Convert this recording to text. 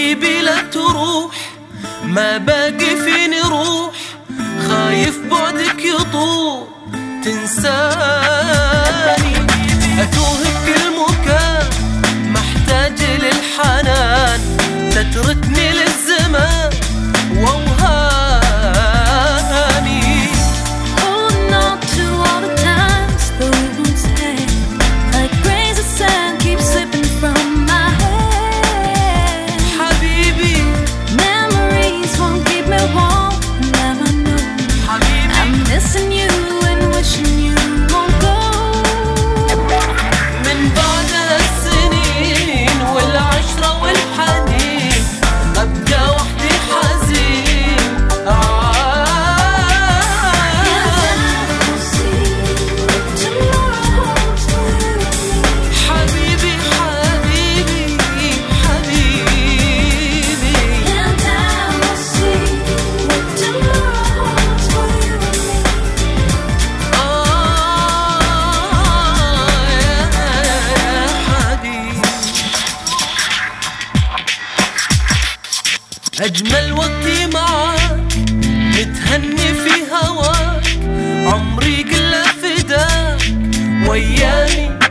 حبيبي لا تروح، ما باقي فيني روح، خايف بعدك يطول تنساني. أتوه بكل مكان محتاج للحنان، تتركني للزمان وأوهامي. Holding on to all the times that we once had, like grains of sand keep slipping from my head. حبيبي Memories won't keep me warm, now I know حبيبي I'm missing you and wishing you won't go. من بعد هالسنين والعشرة والحنين أبقى وحدي حزين. حبيبي حبيبي حبيبي And I will see what tomorrow holds for you and me. يا حبيبي. أجمل وقتي معاك متهني في هواك، عمري كله فداك وياني